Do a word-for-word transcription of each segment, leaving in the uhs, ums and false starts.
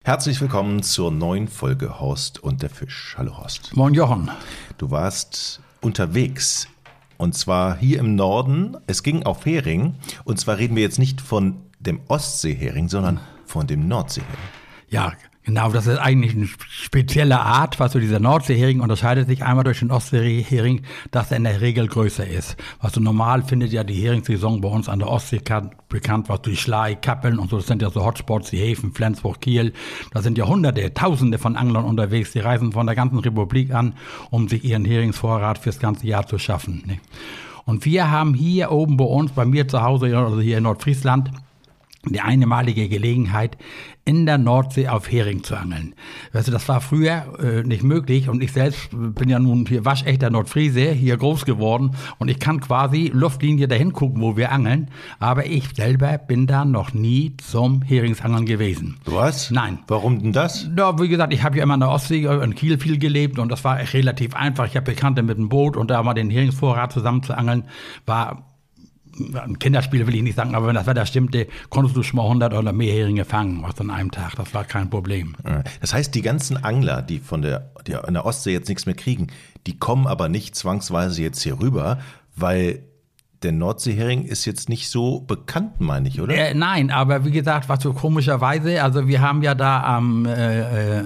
Herzlich willkommen zur neuen Folge Horst und der Fisch. Hallo Horst. Moin Jochen. Du warst unterwegs und zwar hier im Norden. Es ging auf Hering und zwar reden wir jetzt nicht von dem Ostseehering, sondern von dem Nordseehering. Ja, genau, das ist eigentlich eine spezielle Art, was so dieser Nordseehering unterscheidet sich einmal durch den Ostseehering, dass er in der Regel größer ist. Was so normal findet ja die Heringssaison bei uns an der Ostsee bekannt, was durch Schlei, Kappeln und so, das sind ja so Hotspots, die Häfen, Flensburg, Kiel. Da sind ja Hunderte, Tausende von Anglern unterwegs, die reisen von der ganzen Republik an, um sich ihren Heringsvorrat fürs ganze Jahr zu schaffen. Ne? Und wir haben hier oben bei uns, bei mir zu Hause, also hier in Nordfriesland, die einmalige Gelegenheit, in der Nordsee auf Hering zu angeln. Weißt du, das war früher äh, nicht möglich und ich selbst bin ja nun hier waschechter Nordfriese, hier groß geworden und ich kann quasi Luftlinie dahin gucken, wo wir angeln, aber ich selber bin da noch nie zum Heringsangeln gewesen. Was? Nein. Warum denn das? Ja, wie gesagt, ich habe ja immer in der Ostsee, in Kiel viel gelebt und das war relativ einfach. Ich habe Bekannte mit dem Boot und da mal den Heringsvorrat zusammen zu angeln, war ein Kinderspiel will ich nicht sagen, aber wenn das Wetter stimmte, konntest du schon mal hundert oder mehr Heringe fangen, was an einem Tag. Das war kein Problem. Das heißt, die ganzen Angler, die von der, die in der Ostsee jetzt nichts mehr kriegen, die kommen aber nicht zwangsweise jetzt hier rüber, weil der Nordseehering ist jetzt nicht so bekannt, meine ich, oder? Äh, nein, aber wie gesagt, was so komischerweise, also wir haben ja da am äh, äh,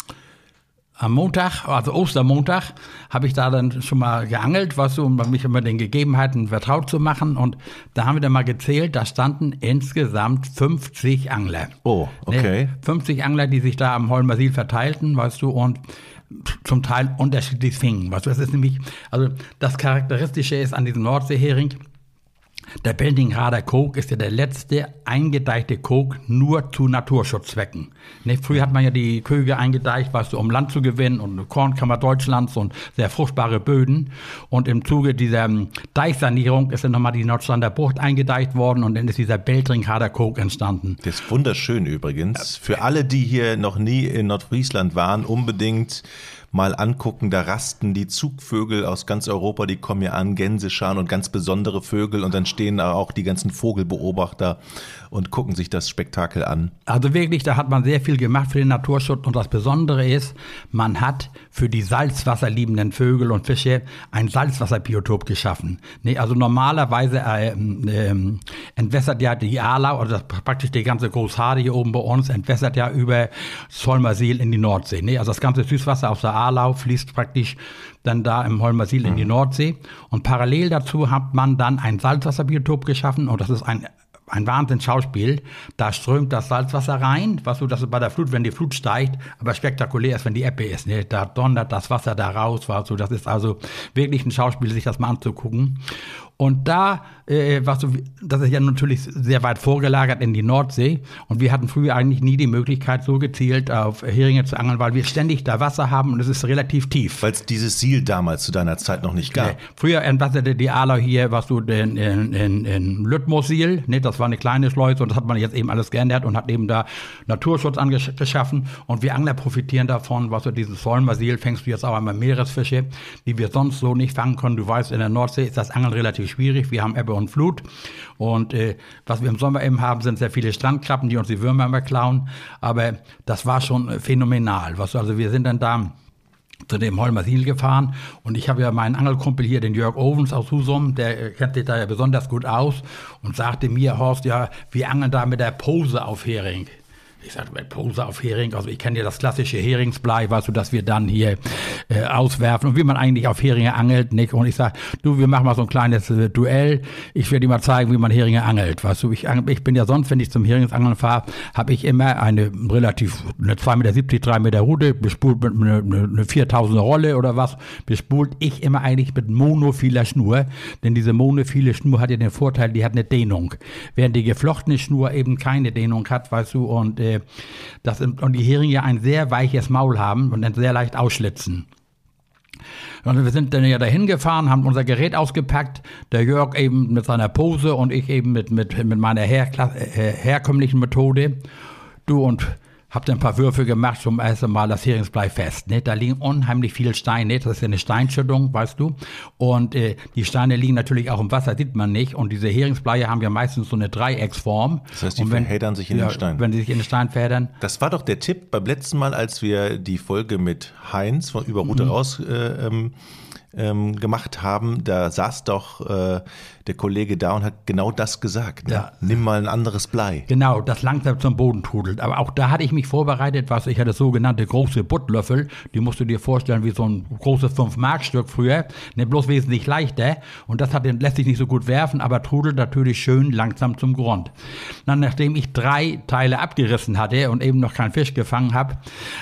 Am Montag, also Ostermontag, habe ich da dann schon mal geangelt, was so, um mich immer den Gegebenheiten vertraut zu machen. Und da haben wir dann mal gezählt, da standen insgesamt fünfzig Angler. Oh, okay. Ne? fünfzig Angler, die sich da am Holmersiel verteilten, weißt du, und zum Teil unterschiedlich fingen. Weißt du, das ist nämlich, also das Charakteristische ist an diesem Nordseehering, der Beltingrader Kog ist ja der letzte eingedeichte Kog nur zu Naturschutzzwecken. Ne, früher hat man ja die Köge eingedeicht, weißt du, um Land zu gewinnen und eine Kornkammer Deutschlands und sehr fruchtbare Böden. Und im Zuge dieser Deichsanierung ist dann nochmal die Nordstrander Bucht eingedeicht worden und dann ist dieser Beltingrader Kog entstanden. Das ist wunderschön übrigens. Für alle, die hier noch nie in Nordfriesland waren, unbedingt mal angucken, da rasten die Zugvögel aus ganz Europa, die kommen hier an, Gänsescharen und ganz besondere Vögel und dann stehen da auch die ganzen Vogelbeobachter und gucken sich das Spektakel an. Also wirklich, da hat man sehr viel gemacht für den Naturschutz und das Besondere ist, man hat für die salzwasserliebenden Vögel und Fische ein Salzwasserbiotop geschaffen. Nee, also normalerweise äh, äh, entwässert ja die Ahlau, also praktisch die ganze Großhade hier oben bei uns, entwässert ja über Holmersiel in die Nordsee. Nee, also das ganze Süßwasser aus der Ahlau fließt praktisch dann da im Holmersiel mhm. in die Nordsee. Und parallel dazu hat man dann ein Salzwasserbiotop geschaffen und das ist ein Ein Wahnsinnsschauspiel, da strömt das Salzwasser rein, was so, das ist bei der Flut, wenn die Flut steigt, aber spektakulär ist, wenn die Ebbe ist, ne? Da donnert das Wasser da raus, war so, das ist also wirklich ein Schauspiel, sich das mal anzugucken. Und da, äh, was so, das ist ja natürlich sehr weit vorgelagert in die Nordsee und wir hatten früher eigentlich nie die Möglichkeit, so gezielt auf Heringe zu angeln, weil wir ständig da Wasser haben und es ist relativ tief. Weil es dieses Siel damals zu deiner Zeit noch nicht gab. Okay. Früher entwasserte die Ahlau hier, was du, den, in, in, in Lüttmoos-Siel, ne, das war eine kleine Schleuse und das hat man jetzt eben alles geändert und hat eben da Naturschutz angeschaffen und wir Angler profitieren davon, was du, dieses Holmersiel fängst du jetzt auch einmal Meeresfische, die wir sonst so nicht fangen können. Du weißt, in der Nordsee ist das Angeln relativ schwierig. Wir haben Ebbe und Flut und äh, was wir im Sommer eben haben, sind sehr viele Strandkrabben, die uns die Würmer immer klauen. Aber das war schon phänomenal. Was, also wir sind dann da zu dem Holmersiel gefahren und ich habe ja meinen Angelkumpel hier, den Jörg Ovens aus Husum, der kennt sich da ja besonders gut aus und sagte mir, Horst, ja, wir angeln da mit der Pose auf Hering. Ich sagte, mit Pose auf Hering, also ich kenne ja das klassische Heringsblei, weißt du, dass wir dann hier äh, auswerfen und wie man eigentlich auf Heringe angelt, Nick. Und ich sage, du, wir machen mal so ein kleines äh, Duell. Ich werde dir mal zeigen, wie man Heringe angelt, weißt du. Ich, ich bin ja sonst, wenn ich zum Heringsangeln fahre, habe ich immer eine relativ, eine zwei Meter siebzig, drei Meter Rute, bespult mit einer eine, eine viertausender Rolle oder was, bespult ich immer eigentlich mit monophiler Schnur, denn diese monophile Schnur hat ja den Vorteil, die hat eine Dehnung, während die geflochtene Schnur eben keine Dehnung hat, weißt du, und äh, Das, und die Heringe ein sehr weiches Maul haben und dann sehr leicht ausschlitzen. Und wir sind dann ja dahin gefahren, haben unser Gerät ausgepackt, der Jörg eben mit seiner Pose und ich eben mit, mit, mit meiner her, her, herkömmlichen Methode. Du, und Hab dann ein paar Würfe gemacht, zum ersten Mal das Heringsblei fest. Ne? Da liegen unheimlich viele Steine, das ist ja eine Steinschüttung, weißt du. Und äh, die Steine liegen natürlich auch im Wasser, sieht man nicht. Und diese Heringsbleie haben ja meistens so eine Dreiecksform. Das heißt, die und wenn, verheddern sich in ja, den Stein. Wenn sie sich in den Stein verheddern. Das war doch der Tipp beim letzten Mal, als wir die Folge mit Heinz von über Rute mhm. raus äh, ähm, ähm, gemacht haben. Da saß doch äh, der Kollege da und hat genau das gesagt. Ne? Ja. Nimm mal ein anderes Blei. Genau, das langsam zum Boden trudelt. Aber auch da hatte ich mich vorbereitet, was ich hatte sogenannte große Buttlöffel. Die musst du dir vorstellen wie so ein großes fünf Mark Stück früher. Ne, bloß wesentlich leichter. Und das hat, lässt sich nicht so gut werfen, aber trudelt natürlich schön langsam zum Grund. Dann, nachdem ich drei Teile abgerissen hatte und eben noch keinen Fisch gefangen habe,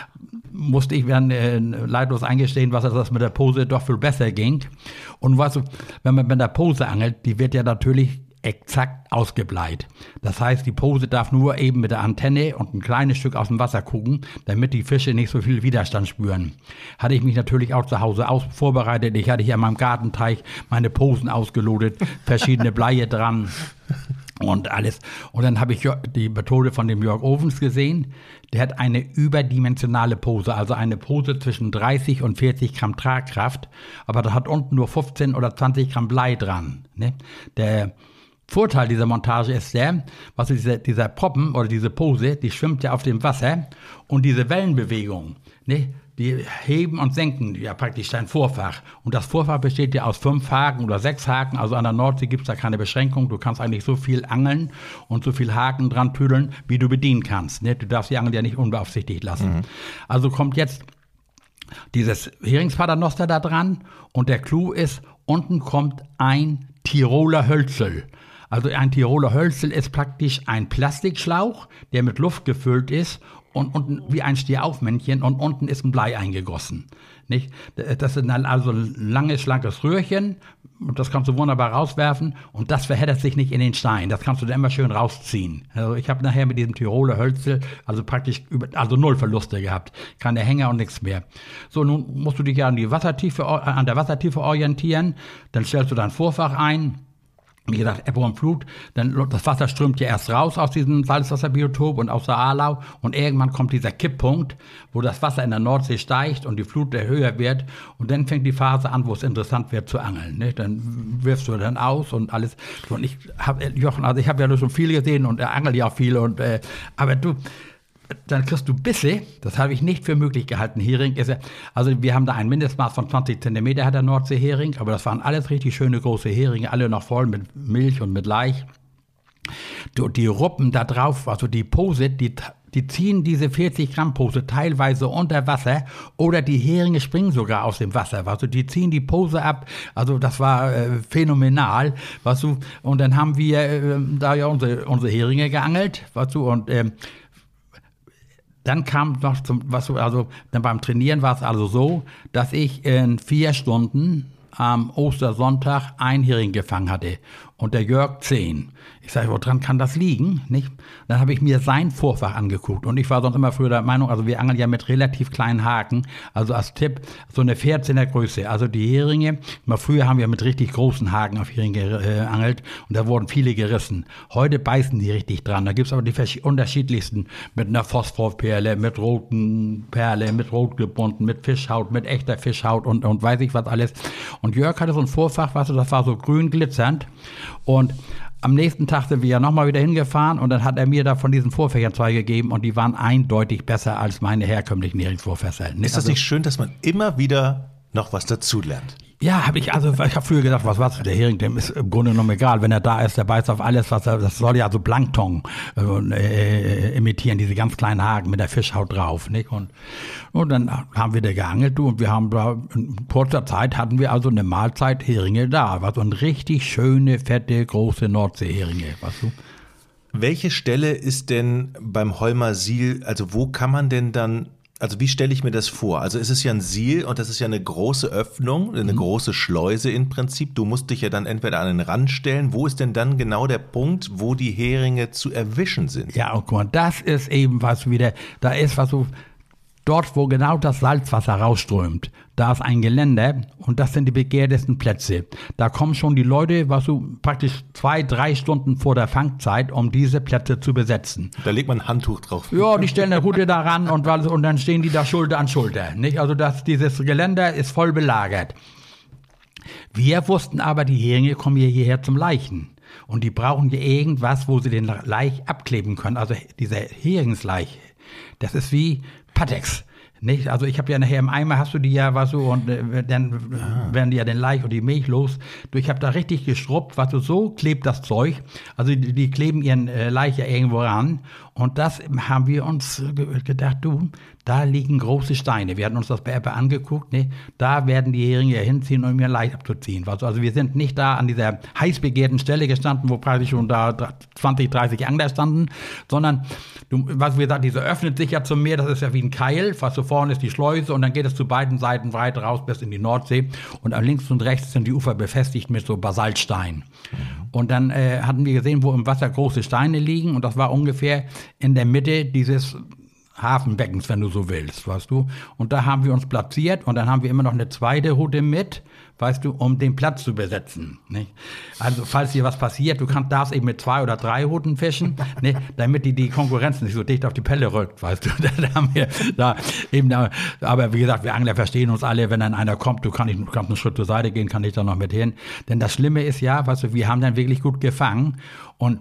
musste ich dann äh, leidlos eingestehen, was das mit der Pose doch viel besser ging. Und weißt du, wenn man mit der Pose angelt, die wird ja natürlich exakt ausgebleit. Das heißt, die Pose darf nur eben mit der Antenne und ein kleines Stück aus dem Wasser gucken, damit die Fische nicht so viel Widerstand spüren. Hatte ich mich natürlich auch zu Hause aus vorbereitet. Ich hatte hier an meinem Gartenteich meine Posen ausgelotet, verschiedene Bleie dran und alles. Und dann habe ich die Methode von dem Jörg Ovens gesehen. Der hat eine überdimensionale Pose, also eine Pose zwischen dreißig und vierzig Gramm Tragkraft, aber da hat unten nur fünfzehn oder zwanzig Gramm Blei dran. Ne? Der Vorteil dieser Montage ist der, was dieser, dieser Proppen oder diese Pose, die schwimmt ja auf dem Wasser und diese Wellenbewegung, ne? Die heben und senken ja praktisch dein Vorfach. Und das Vorfach besteht ja aus fünf Haken oder sechs Haken. Also an der Nordsee gibt es da keine Beschränkung. Du kannst eigentlich so viel angeln und so viel Haken dran tüdeln, wie du bedienen kannst. Ne? Du darfst die Angel ja nicht unbeaufsichtigt lassen. Mhm. Also kommt jetzt dieses Heringspaternoster da dran und der Clou ist, unten kommt ein Tiroler Hölzel. Also ein Tiroler Hölzel ist praktisch ein Plastikschlauch, der mit Luft gefüllt ist und unten wie ein Stehaufmännchen und unten ist ein Blei eingegossen. Nicht? Das ist dann also ein langes, schlankes Röhrchen und das kannst du wunderbar rauswerfen und das verheddert sich nicht in den Stein. Das kannst du dann immer schön rausziehen. Also ich habe nachher mit diesem Tiroler Hölzel also praktisch über, also null Verluste gehabt. Keine Hänger und nichts mehr. So, nun musst du dich ja an die Wassertiefe, an der Wassertiefe orientieren. Dann stellst du dein Vorfach ein. Wie gesagt, Ebbe und Flut, dann das Wasser strömt ja erst raus aus diesem Salzwasserbiotop und aus der Aalau und irgendwann kommt dieser Kipppunkt, wo das Wasser in der Nordsee steigt und die Flut höher wird und dann fängt die Phase an, wo es interessant wird zu angeln. Ne? Dann wirfst du dann aus und alles. Und ich habe, Jochen, also ich habe ja schon viel gesehen und er angelt ja auch viel und äh, aber du, dann kriegst du Bisse, das habe ich nicht für möglich gehalten. Hering ist ja, also wir haben da ein Mindestmaß von zwanzig Zentimeter hat der Nordseehering, aber das waren alles richtig schöne große Heringe, alle noch voll mit Milch und mit Laich. Die, die Ruppen da drauf, also die Pose, die, die ziehen diese vierzig Gramm Pose teilweise unter Wasser oder die Heringe springen sogar aus dem Wasser, also die ziehen die Pose ab, also das war äh, phänomenal, weißt du, und dann haben wir äh, da ja unsere, unsere Heringe geangelt, weißt du, und äh, dann kam noch zum, was du, also dann beim Trainieren war es also so, dass ich in vier Stunden am Ostersonntag ein Hering gefangen hatte und der Jörg zehn. Ich sage, woran kann das liegen? Nicht? Dann habe ich mir sein Vorfach angeguckt und ich war sonst immer früher der Meinung, also wir angeln ja mit relativ kleinen Haken, also als Tipp so eine vierzehner Größe. Also die Heringe, mal früher haben wir mit richtig großen Haken auf Heringe äh, angelt und da wurden viele gerissen. Heute beißen die richtig dran. Da gibt es aber die unterschiedlichsten mit einer Phosphorperle, mit roten Perle, mit rot gebunden, mit Fischhaut, mit echter Fischhaut und, und weiß ich was alles. Und Jörg hatte so ein Vorfach, weißt du, das war so grün glitzernd und am nächsten Tag sind wir ja nochmal wieder hingefahren und dann hat er mir da von diesen Vorfächern zwei gegeben und die waren eindeutig besser als meine herkömmlichen Heringsvorfächer. Ist das nicht schön, dass man immer wieder noch was dazulernt? Ja, habe ich, also ich habe früher gedacht, was war's, der Hering, dem ist im Grunde genommen egal, wenn er da ist, der beißt auf alles, was er, das soll ja also Plankton äh, äh, imitieren, diese ganz kleinen Haken mit der Fischhaut drauf, nicht? Und, und dann haben wir da geangelt, du, und wir haben da, in kurzer Zeit hatten wir also eine Mahlzeit Heringe da, was so eine richtig schöne, fette, große Nordseeheringe, weißt du? Welche Stelle ist denn beim Holmer Siel, also wo kann man denn dann, also wie stelle ich mir das vor? Also es ist ja ein Siel und das ist ja eine große Öffnung, eine mhm. große Schleuse im Prinzip. Du musst dich ja dann entweder an den Rand stellen. Wo ist denn dann genau der Punkt, wo die Heringe zu erwischen sind? Ja, und guck mal, das ist eben was wieder, da ist was so, Dort, wo genau das Salzwasser rausströmt, da ist ein Geländer und das sind die begehrtesten Plätze. Da kommen schon die Leute, was du praktisch zwei, drei Stunden vor der Fangzeit, um diese Plätze zu besetzen. Da legt man ein Handtuch drauf. Ja, die stellen eine Route da ran und, und dann stehen die da Schulter an Schulter. Nicht? Also das, dieses Geländer ist voll belagert. Wir wussten aber, die Heringe kommen hier hierher zum Laichen. Und die brauchen hier irgendwas, wo sie den Laich abkleben können. Also dieser Heringslaich, das ist wie Patex. Nicht? Also ich habe ja nachher im Eimer hast du die ja, was so, und äh, dann ah. werden die ja den Laich und die Milch los. Du, ich habe da richtig geschrubbt, was so, so klebt das Zeug. Also die, die kleben ihren äh, Laich ja irgendwo ran. Und das haben wir uns gedacht, du, da liegen große Steine. Wir hatten uns das bei Ebbe angeguckt, ne? Da werden die Heringe hinziehen, um ihren Laich abzuziehen. Also wir sind nicht da an dieser heiß begehrten Stelle gestanden, wo praktisch schon da zwanzig, dreißig Angler standen, sondern, du, was wir sagen, diese öffnet sich ja zum Meer, das ist ja wie ein Keil, was so vorne ist die Schleuse und dann geht es zu beiden Seiten weit raus bis in die Nordsee und links und rechts sind die Ufer befestigt mit so Basaltstein. Und dann äh, hatten wir gesehen, wo im Wasser große Steine liegen und das war ungefähr in der Mitte dieses Hafenbeckens, wenn du so willst, weißt du. Und da haben wir uns platziert und dann haben wir immer noch eine zweite Route mit, weißt du, um den Platz zu besetzen. Nicht? Also falls hier was passiert, du kannst, darfst eben mit zwei oder drei Routen fischen, nicht? Damit die, die Konkurrenz nicht so dicht auf die Pelle rückt, weißt du. Da haben wir da eben, da, aber wie gesagt, wir Angler verstehen uns alle, wenn dann einer kommt, du kannst, du kannst einen Schritt zur Seite gehen, kann ich da noch mit hin. Denn das Schlimme ist ja, weißt du, wir haben dann wirklich gut gefangen und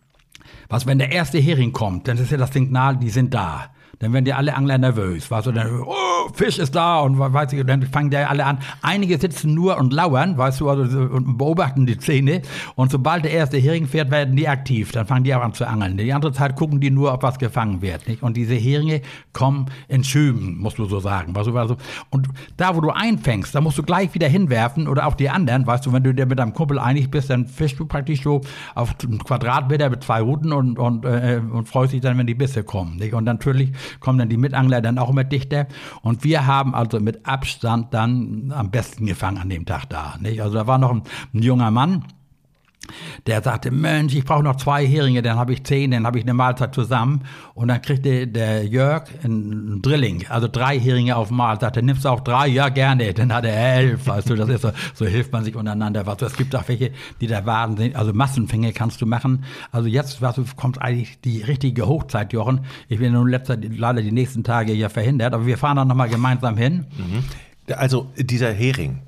was, wenn der erste Hering kommt, dann ist ja das Signal, die sind da. Dann werden die alle Angler nervös, weißt du, dann, oh, Fisch ist da und weißt du, dann fangen die alle an. Einige sitzen nur und lauern, weißt du, also, und beobachten die Szene und sobald der erste Hering fährt, werden die aktiv, dann fangen die auch an zu angeln. Die andere Zeit gucken die nur, ob was gefangen wird, nicht? Und diese Heringe kommen in Schüben, musst du so sagen, weißt du, weißt du. Und da, wo du einfängst, da musst du gleich wieder hinwerfen oder auch die anderen, weißt du, wenn du dir mit deinem Kumpel einig bist, dann fischst du praktisch so auf einen Quadratmeter mit zwei Routen und, und, äh, und freust dich dann, wenn die Bisse kommen, nicht? Und natürlich kommen dann die Mitangler dann auch immer dichter. Und wir haben also mit Abstand dann am besten gefangen an dem Tag da. Nicht? Also da war noch ein, ein junger Mann, der sagte, Mensch, ich brauche noch zwei Heringe, dann habe ich zehn, dann habe ich eine Mahlzeit zusammen. Und dann kriegte der Jörg ein Drilling, also drei Heringe auf Mahlzeit. Dann nimmst du auch drei, ja gerne, dann hat er elf, weißt du, das ist so, so hilft man sich untereinander. Weißt du, es gibt auch welche, die da waren, also Massenfänge kannst du machen. Also jetzt, weißt du, kommt eigentlich die richtige Hochzeit, Jochen. Ich bin nun letzter, leider die nächsten Tage ja verhindert, aber wir fahren dann nochmal gemeinsam hin. Also dieser Hering,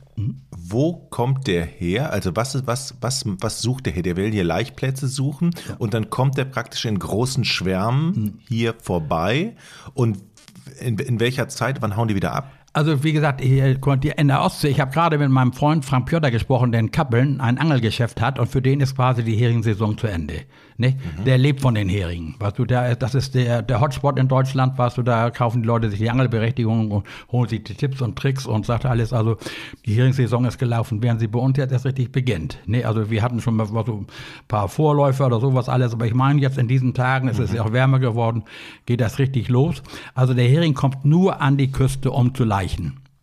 wo kommt der her? Also was, was, was, was sucht der hier? Der will hier Laichplätze suchen ja. Und dann kommt der praktisch in großen Schwärmen mhm. hier vorbei. Und in, in welcher Zeit, wann hauen die wieder ab? Also wie gesagt, in der Ostsee, ich habe gerade mit meinem Freund Frank Pjötter gesprochen, der in Kappeln ein Angelgeschäft hat und für den ist quasi die Heringssaison zu Ende. Ne? Mhm. Der lebt von den Heringen. Weißt du, der, das ist der, der Hotspot in Deutschland, weißt du, da kaufen die Leute sich die Angelberechtigung und holen sich die Tipps und Tricks und sagt alles, also die Heringssaison ist gelaufen, während sie bei uns jetzt erst richtig beginnt. Ne? Also wir hatten schon mal so ein paar Vorläufer oder sowas alles, aber ich meine jetzt in diesen Tagen, es mhm. ist ja auch wärmer geworden, geht das richtig los. Also der Hering kommt nur an die Küste, um zu laichen.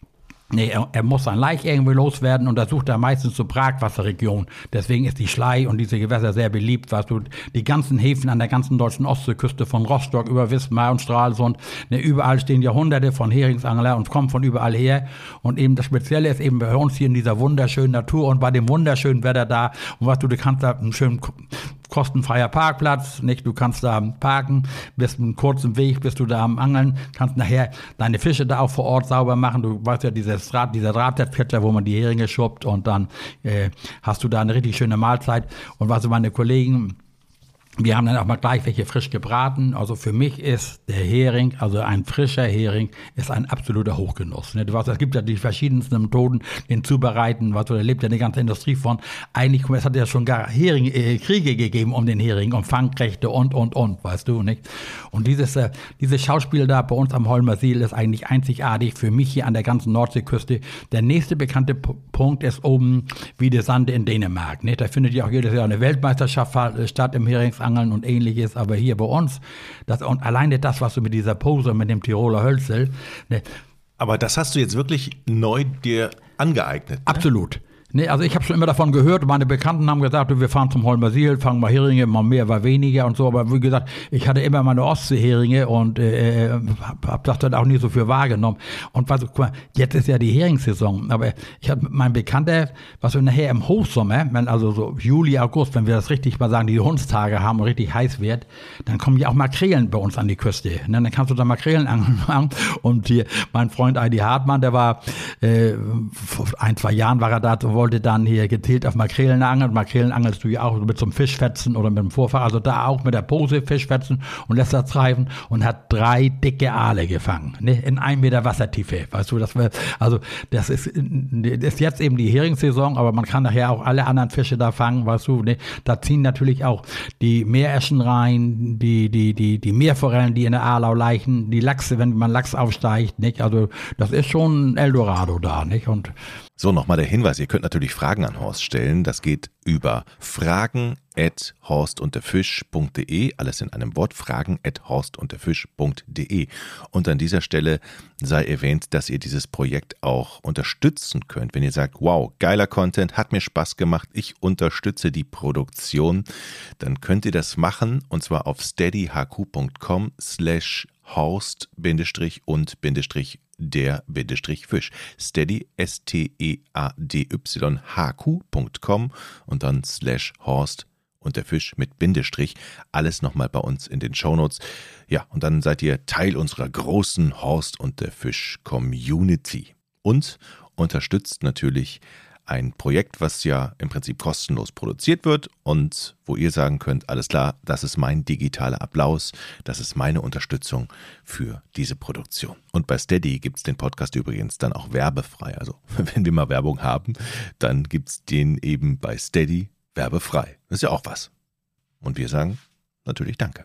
Nee, er, er muss sein Laich irgendwie loswerden und da sucht er meistens zur Brackwasserregion. Deswegen ist die Schlei und diese Gewässer sehr beliebt, weißt du, die ganzen Häfen an der ganzen deutschen Ostseeküste von Rostock über Wismar und Stralsund, ne, überall stehen Jahrhunderte von Heringsangler und kommen von überall her und eben das Spezielle ist eben bei uns hier in dieser wunderschönen Natur und bei dem wunderschönen Wetter da und weißt du, du kannst da einen schönen kostenfreier Parkplatz, nicht? Du kannst da parken, bist einen kurzen Weg, bist du da am Angeln, kannst nachher deine Fische da auch vor Ort sauber machen. Du weißt ja, dieses Draht, dieser Drahtnetzketcher, wo man die Heringe schuppt und dann äh, hast du da eine richtig schöne Mahlzeit. Und was meine Kollegen, wir haben dann auch mal gleich welche frisch gebraten. Also für mich ist der Hering, also ein frischer Hering, ist ein absoluter Hochgenuss. Du weißt, es gibt ja die verschiedensten Methoden, den zubereiten. Weißt du, da lebt ja eine ganze Industrie von. Eigentlich, es hat ja schon gar Heringkriege äh, gegeben um den Hering, um Fangrechte und, und, und, weißt du, nicht? Und dieses, äh, dieses Schauspiel da bei uns am Holmer See ist eigentlich einzigartig für mich hier an der ganzen Nordseeküste. Der nächste bekannte P- Punkt ist oben Wiedesande in Dänemark. Nicht? Da findet ja auch jedes Jahr eine Weltmeisterschaft statt im Heringsangeln und ähnliches, aber hier bei uns, das, und alleine das, was du mit dieser Pose, mit dem Tiroler Hölzel. Ne, aber das hast du jetzt wirklich neu dir angeeignet. Ne? Absolut. Nee, also ich habe schon immer davon gehört, meine Bekannten haben gesagt, du, wir fahren zum Holmersiel, fangen mal Heringe, mal mehr, mal weniger und so, aber wie gesagt, ich hatte immer meine Ostseeheringe und äh, habe hab das dann auch nie so für wahrgenommen. Und was, guck mal, jetzt ist ja die Heringssaison, aber ich habe mein Bekannter, was wir nachher im Hochsommer, wenn also so Juli, August, wenn wir das richtig mal sagen, die Hundstage haben und richtig heiß wird, dann kommen ja auch Makrelen bei uns an die Küste. Ne? Dann kannst du da Makrelen angeln. Und hier, mein Freund Eidi Hartmann, der war, äh, vor ein, zwei Jahren war er da, wollte dann hier gezielt auf Makrelen angeln. Makrelen angelst du ja auch mit so einem Fischfetzen oder mit dem Vorfach, also da auch mit der Pose Fischfetzen und lässt das treiben und hat drei dicke Aale gefangen, ne, in einem Meter Wassertiefe, weißt du, das war, also das ist, das ist jetzt eben die Heringssaison, aber man kann nachher auch alle anderen Fische da fangen, weißt du, ne, da ziehen natürlich auch die Meereschen rein, die, die, die, die Meerforellen, die in der Aalau laichen, die Lachse, wenn man Lachs aufsteigt, nicht, also das ist schon Eldorado da, nicht, und so, nochmal der Hinweis, ihr könnt natürlich Fragen an Horst stellen. Das geht über fragen at horst und der fisch punkt de, alles in einem Wort, fragen at horst und der fisch punkt de. Und an dieser Stelle sei erwähnt, dass ihr dieses Projekt auch unterstützen könnt. Wenn ihr sagt, wow, geiler Content, hat mir Spaß gemacht, ich unterstütze die Produktion, dann könnt ihr das machen und zwar auf steadyhq.com slash Horst und Bindestrich der Bindestrich Fisch. Steady, S T E A D Y H Q Punkt com und dann slash Horst und der Fisch mit Bindestrich. Alles nochmal bei uns in den Shownotes. Ja, und dann seid ihr Teil unserer großen Horst und der Fisch Community. Und unterstützt natürlich ein Projekt, was ja im Prinzip kostenlos produziert wird und wo ihr sagen könnt, alles klar, das ist mein digitaler Applaus, das ist meine Unterstützung für diese Produktion. Und bei Steady gibt es den Podcast übrigens dann auch werbefrei. Also wenn wir mal Werbung haben, dann gibt es den eben bei Steady werbefrei. Das ist ja auch was. Und wir sagen natürlich Danke.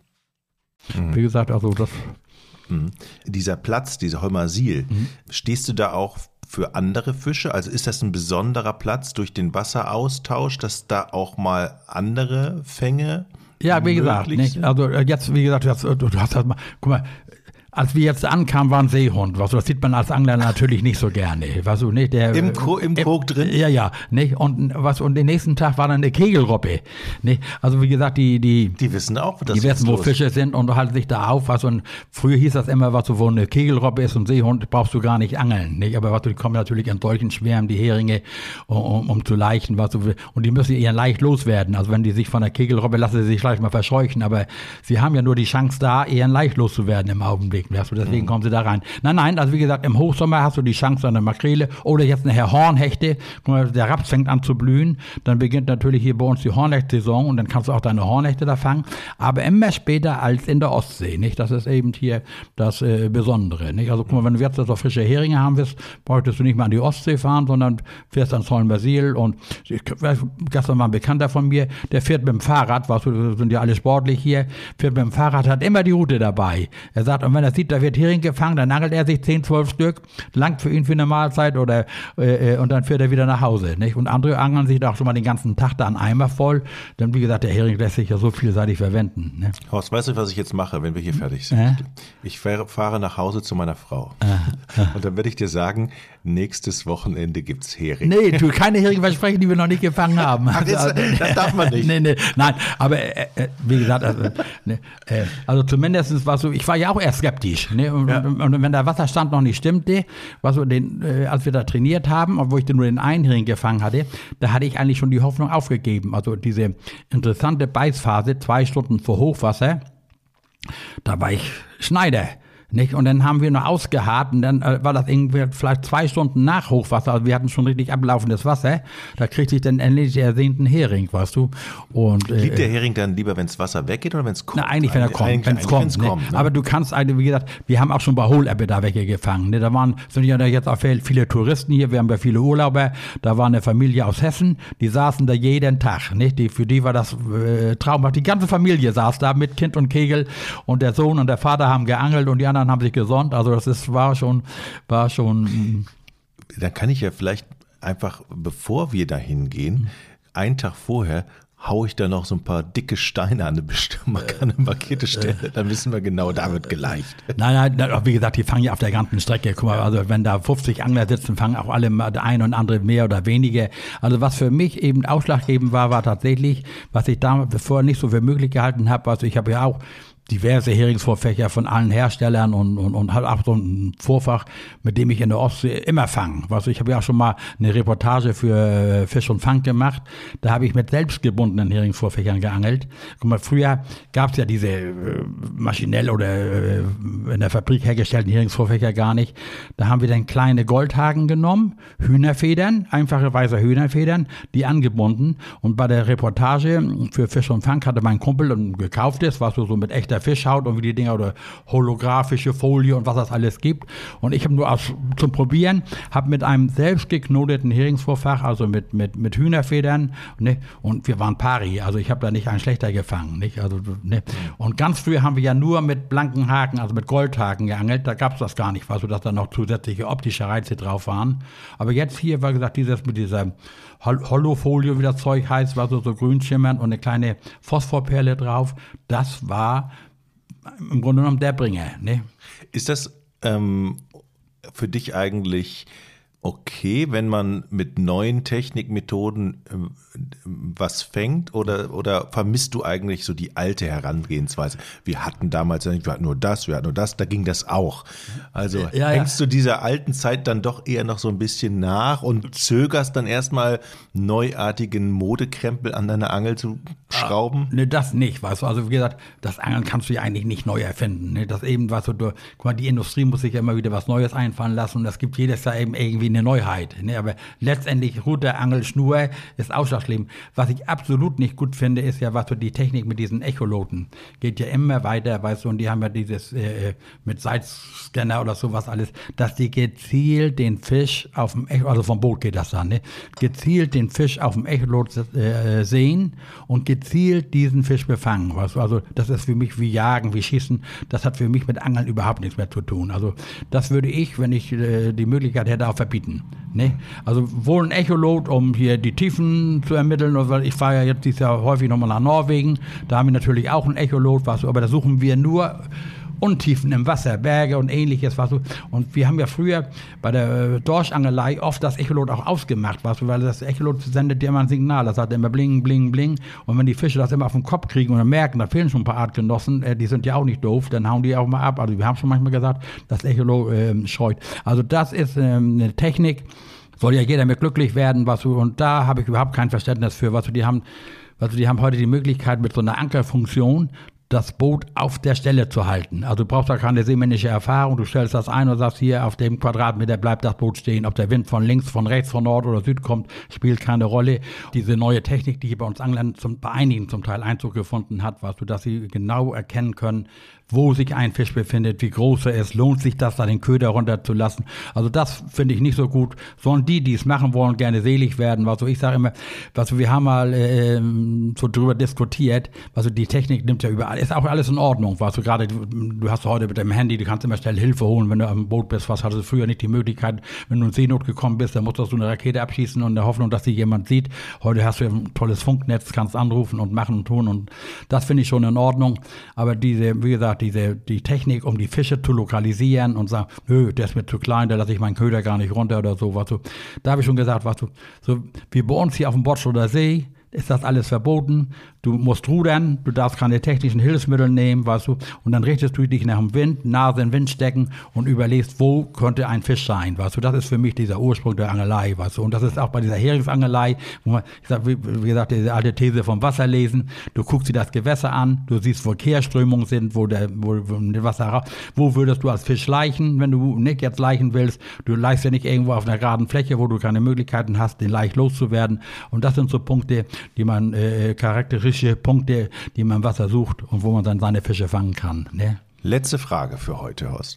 Wie gesagt, also das... Mhm. Dieser Platz, dieser Holmersiel, mhm. stehst du da auch für andere Fische? Also ist das ein besonderer Platz durch den Wasseraustausch, dass da auch mal andere Fänge Ja, wie gesagt, nicht, also jetzt, wie gesagt, das, du hast das mal, guck mal, als wir jetzt ankamen, war ein Seehund. Was, das sieht man als Angler natürlich nicht so gerne. Was, so, nicht, der, Im, Ko, im Kog drin? Ja, ja. Nicht? Und, was, und den nächsten Tag war dann eine Kegelrobbe. Nicht? Also wie gesagt, die... Die, die wissen auch, was das ist. Die wissen, wo los. Fische sind und halten sich da auf. Was, und früher hieß das immer, was so, wo eine Kegelrobbe ist und Seehund, brauchst du gar nicht angeln. Nicht? Aber was, die kommen natürlich in solchen Schwärmen, die Heringe, um, um zu leichen. Was, und die müssen ihren leicht loswerden. Also wenn die sich von der Kegelrobbe lassen, sie sich vielleicht mal verscheuchen. Aber sie haben ja nur die Chance da, ihren leicht loszuwerden im Augenblick. Deswegen mhm. kommen sie da rein. Nein, nein, also wie gesagt, im Hochsommer hast du die Chance an der Makrele oder jetzt nachher Hornhechte. Der Raps fängt an zu blühen, dann beginnt natürlich hier bei uns die Hornhecht-Saison und dann kannst du auch deine Hornhechte da fangen, aber immer später als in der Ostsee, nicht? Das ist eben hier das äh, Besondere, nicht? Also guck mal, wenn du jetzt so frische Heringe haben willst, bräuchtest du nicht mehr an die Ostsee fahren, sondern fährst ans Holmersiel und ich, gestern war ein Bekannter von mir, der fährt mit dem Fahrrad, was, wir sind ja alle sportlich hier, fährt mit dem Fahrrad, hat immer die Route dabei. Er sagt, und wenn er sieht, da wird Hering gefangen, dann angelt er sich zehn, zwölf Stück, langt für ihn für eine Mahlzeit oder äh, und dann fährt er wieder nach Hause. Nicht? Und andere angeln sich da auch schon mal den ganzen Tag da einen Eimer voll. Denn wie gesagt, der Hering lässt sich ja so vielseitig verwenden. Ne? Horst, weißt du, was ich jetzt mache, wenn wir hier fertig sind? Äh? Ich fahre nach Hause zu meiner Frau. Äh? Äh? Und dann werde ich dir sagen, nächstes Wochenende gibt's Hering. Nee, tu keine Heringe versprechen, die wir noch nicht gefangen haben. Ach, das, das darf man nicht. Nee, nee, nein, aber äh, wie gesagt, also, ne, äh, also zumindest war so, ich war ja auch eher skeptisch. Ne? Und, ja. und, und wenn der Wasserstand noch nicht stimmte, was so den, äh, als wir da trainiert haben, obwohl ich nur den einen Hering gefangen hatte, da hatte ich eigentlich schon die Hoffnung aufgegeben. Also diese interessante Beißphase, zwei Stunden vor Hochwasser, da war ich Schneider. Nicht? Und dann haben wir noch ausgeharrt und dann äh, war das irgendwie vielleicht zwei Stunden nach Hochwasser, also wir hatten schon richtig ablaufendes Wasser, da kriegte ich dann endlich den ersehnten Hering, weißt du. Und, äh, Liebt der Hering dann lieber, wenn das Wasser weggeht oder wenn es kommt? Na, eigentlich, wenn er kommt, wenn es kommt. Ne? kommt ne? Aber du kannst, also, wie gesagt, wir haben auch schon bei Hohlebbe da weggefangen. Ne? Da waren, sind ja jetzt auch viele Touristen hier, wir haben ja viele Urlauber, da war eine Familie aus Hessen, die saßen da jeden Tag. Nicht? Die, für die war das äh, traumhaft. Die ganze Familie saß da mit Kind und Kegel und der Sohn und der Vater haben geangelt und die anderen haben sich gesonnt, also das ist, war schon, war schon. Dann kann ich ja vielleicht einfach, bevor wir da hingehen, einen Tag vorher hau ich da noch so ein paar dicke Steine an eine bestimmte markierte Stelle, dann wissen wir genau, da wird geleicht. Nein, nein, wie gesagt, die fangen ja auf der ganzen Strecke. Guck mal, also wenn da fünfzig Angler sitzen, fangen auch alle der eine und andere mehr oder weniger. Also was für mich eben ausschlaggebend war, war tatsächlich, was ich damals bevor nicht so für möglich gehalten habe, also ich habe ja auch diverse Heringsvorfächer von allen Herstellern und, und, und halt auch so ein Vorfach, mit dem ich in der Ostsee immer fange. Also ich habe ja auch schon mal eine Reportage für Fisch und Fang gemacht. Da habe ich mit selbstgebundenen Heringsvorfächern geangelt. Guck mal, früher gab es ja diese äh, maschinell oder äh, in der Fabrik hergestellten Heringsvorfächer gar nicht. Da haben wir dann kleine Goldhaken genommen, Hühnerfedern, einfache weiße Hühnerfedern, die angebunden. Und bei der Reportage für Fisch und Fang hatte mein Kumpel ein gekauftes, was so, so mit echter Fischhaut und wie die Dinger oder holographische Folie und was das alles gibt. Und ich habe nur aus, zum Probieren, habe mit einem selbst geknoteten Heringsvorfach, also mit, mit, mit Hühnerfedern, ne, und wir waren pari, also ich habe da nicht einen schlechter gefangen. Nicht? Also, ne. Und ganz früh haben wir ja nur mit blanken Haken, also mit Goldhaken geangelt, da gab es das gar nicht, weil so dass da noch zusätzliche optische Reize drauf waren. Aber jetzt hier war gesagt, dieses mit dieser Holofolie, wie das Zeug heißt, war so, so grün schimmernd und eine kleine Phosphorperle drauf, das war im Grunde genommen der Bringer. Ne? Ist das ähm, für dich eigentlich okay, wenn man mit neuen Technikmethoden äh, was fängt oder, oder vermisst du eigentlich so die alte Herangehensweise? Wir hatten damals ja nicht, wir hatten nur das, wir hatten nur das, da ging das auch. Also ja, hängst ja. du dieser alten Zeit dann doch eher noch so ein bisschen nach und zögerst dann erstmal neuartigen Modekrempel an deine Angel zu schrauben? Ne, das nicht, weißt du, also wie gesagt, das Angeln kannst du ja eigentlich nicht neu erfinden. Ne? Das eben, weißt du, du, guck mal, die Industrie muss sich ja immer wieder was Neues einfallen lassen und das gibt jedes Jahr eben irgendwie eine Neuheit. Ne? Aber letztendlich Ruder, Angel, Schnur ist ausschlaggebend. Was ich absolut nicht gut finde, ist ja, was so die Technik mit diesen Echoloten geht ja immer weiter, weißt du, und die haben ja dieses äh, mit Seitscanner oder sowas alles, dass die gezielt den Fisch auf dem Echolot, also vom Boot geht das dann, ne? gezielt den Fisch auf dem Echolot äh, sehen und gezielt diesen Fisch befangen. Weißt du? Also das ist für mich wie Jagen, wie Schießen, das hat für mich mit Angeln überhaupt nichts mehr zu tun. Also das würde ich, wenn ich äh, die Möglichkeit hätte, auch verbieten. Ne? Also wohl ein Echolot, um hier die Tiefen zu ermitteln, weil ich fahre ja jetzt dieses Jahr häufig nochmal nach Norwegen, da haben wir natürlich auch ein Echolot, was, aber da suchen wir nur Untiefen im Wasser, Berge und ähnliches, was so. Und wir haben ja früher bei der Dorschangelei oft das Echolot auch ausgemacht, was so, weil das Echolot sendet dir immer ein Signal, das sagt immer bling, bling, bling. Und wenn die Fische das immer auf den Kopf kriegen und dann merken, da fehlen schon ein paar Artgenossen, äh, die sind ja auch nicht doof, dann hauen die auch mal ab. Also wir haben schon manchmal gesagt, das Echolot äh, scheut. Also das ist ähm, eine Technik, soll ja jeder mit glücklich werden, was so, und da habe ich überhaupt kein Verständnis für, was so, die haben, was so, die haben heute die Möglichkeit mit so einer Ankerfunktion, das Boot auf der Stelle zu halten. Also du brauchst da keine seemännische Erfahrung, du stellst das ein und sagst, hier auf dem Quadratmeter bleibt das Boot stehen. Ob der Wind von links, von rechts, von Nord oder Süd kommt, spielt keine Rolle. Diese neue Technik, die hier bei uns Anglern zum, bei einigen zum Teil Einzug gefunden hat, weißt du, dass sie genau erkennen können, wo sich ein Fisch befindet, wie groß er ist, lohnt sich das, da den Köder runterzulassen. Also das finde ich nicht so gut. Sollen die, die es machen wollen, gerne selig werden. Also ich sage immer, also wir haben mal äh, so drüber diskutiert, also die Technik nimmt ja überall, ist auch alles in Ordnung. Also gerade, du hast heute mit dem Handy, du kannst immer schnell Hilfe holen, wenn du am Boot bist. Was hattest du früher nicht die Möglichkeit, wenn du in Seenot gekommen bist, dann musstest du eine Rakete abschießen und in der Hoffnung, dass sie jemand sieht. Heute hast du ein tolles Funknetz, kannst anrufen und machen und tun und das finde ich schon in Ordnung. Aber diese, wie gesagt, diese, die Technik, um die Fische zu lokalisieren und sagen, nö, der ist mir zu klein, da lasse ich meinen Köder gar nicht runter oder so, was so. Da habe ich schon gesagt, was so, so wie bei uns hier auf dem Botschroder See, ist das alles verboten. Du musst rudern, du darfst keine technischen Hilfsmittel nehmen, weißt du, und dann richtest du dich nach dem Wind, Nase in den Wind stecken und überlegst, wo könnte ein Fisch sein, weißt du, das ist für mich dieser Ursprung der Angelei, weißt du, und das ist auch bei dieser Heringsangelei, wo man, ich sag, wie, wie gesagt, diese alte These vom Wasserlesen, du guckst dir das Gewässer an, du siehst, wo Kehrströmungen sind, wo der, wo, wo das Wasser, wo würdest du als Fisch laichen, wenn du nicht jetzt laichen willst, du laichst ja nicht irgendwo auf einer geraden Fläche, wo du keine Möglichkeiten hast, den Laich loszuwerden, und das sind so Punkte, die man, äh, charakteristische Punkte, die man im Wasser sucht und wo man dann seine Fische fangen kann. Ne? Letzte Frage für heute, Horst.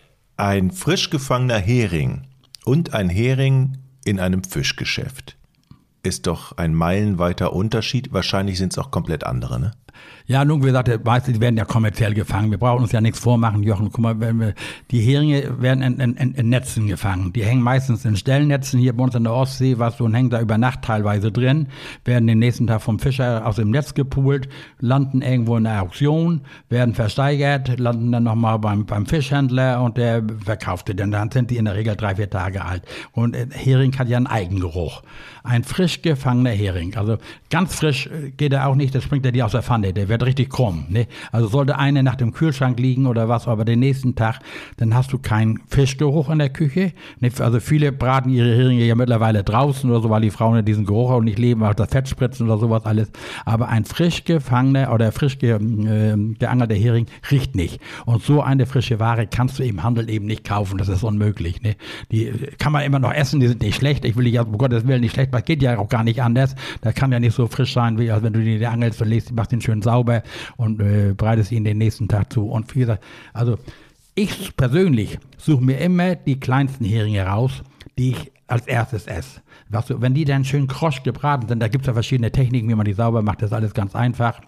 Ein frisch gefangener Hering und ein Hering in einem Fischgeschäft ist doch ein meilenweiter Unterschied. Wahrscheinlich sind es auch komplett andere, ne? Ja, nun, wie gesagt, meistens werden ja kommerziell gefangen. Wir brauchen uns ja nichts vormachen, Jochen. Guck mal, wenn wir, die Heringe werden in, in, in Netzen gefangen. Die hängen meistens in Stellnetzen hier bei uns in der Ostsee, was so, und hängen da über Nacht teilweise drin, werden den nächsten Tag vom Fischer aus dem Netz gepult, landen irgendwo in der Auktion, werden versteigert, landen dann nochmal beim, beim Fischhändler und der verkauft die. Denn dann sind die in der Regel drei, vier Tage alt. Und Hering hat ja einen Eigengeruch. Ein frisch gefangener Hering, also ganz frisch geht er auch nicht, das springt er dir aus der Pfanne, der wird richtig krumm. Ne? Also sollte eine nach dem Kühlschrank liegen oder was, aber den nächsten Tag, dann hast du keinen Fischgeruch in der Küche. Ne? Also viele braten ihre Heringe ja mittlerweile draußen oder so, weil die Frauen ja diesen Geruch auch nicht leben, auch das Fett spritzen oder sowas alles. Aber ein frisch gefangener oder frisch ge, äh, geangelter Hering riecht nicht. Und so eine frische Ware kannst du im Handel eben nicht kaufen, das ist unmöglich. Ne? Die kann man immer noch essen, die sind nicht schlecht. Ich will ja, um Gottes Willen, nicht schlecht, das geht ja auch gar nicht anders. Da kann ja nicht so frisch sein, wie als wenn du den angelst und legst, machst den schön sauber und äh, bereitest ihn den nächsten Tag zu. Und wie gesagt, also ich persönlich suche mir immer die kleinsten Heringe raus, die ich als erstes esse. Weißt du, wenn die dann schön krosch gebraten sind, da gibt es ja verschiedene Techniken, wie man die sauber macht, das ist alles ganz einfach.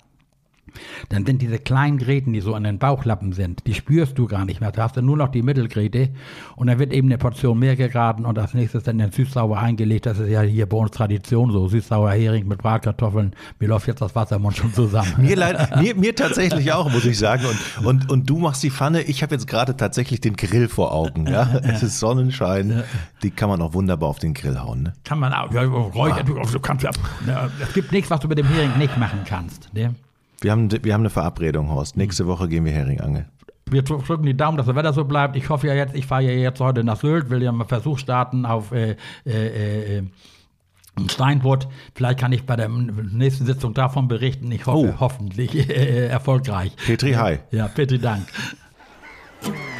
Dann sind diese kleinen Gräten, die so an den Bauchlappen sind, die spürst du gar nicht mehr. Da hast du nur noch die Mittelgräte und dann wird eben eine Portion mehr gebraten und als nächstes dann in süß-sauer eingelegt. Das ist ja hier bei uns Tradition so, süß-sauer Hering mit Bratkartoffeln. Mir läuft jetzt das Wasser im Mund schon zusammen. Mir, leid, mir, mir tatsächlich auch, muss ich sagen. Und, und, und du machst die Pfanne. Ich habe jetzt gerade tatsächlich den Grill vor Augen. Ja? Es ist Sonnenschein. Die kann man auch wunderbar auf den Grill hauen. Ne? Kann man auch. Ja, räuchern, ah. du kannst, ja, es gibt nichts, was du mit dem Hering nicht machen kannst. Ne? Wir haben, wir haben eine Verabredung, Horst. Nächste Woche gehen wir Heringangeln. Wir drücken die Daumen, dass das Wetter so bleibt. Ich hoffe ja jetzt, ich fahre ja jetzt heute nach Sylt, will ja mal Versuch starten auf äh, äh, äh, Steinbutt. Vielleicht kann ich bei der nächsten Sitzung davon berichten. Ich hoffe, oh. hoffentlich äh, erfolgreich. Petri, hi. Ja, Petri, Dank.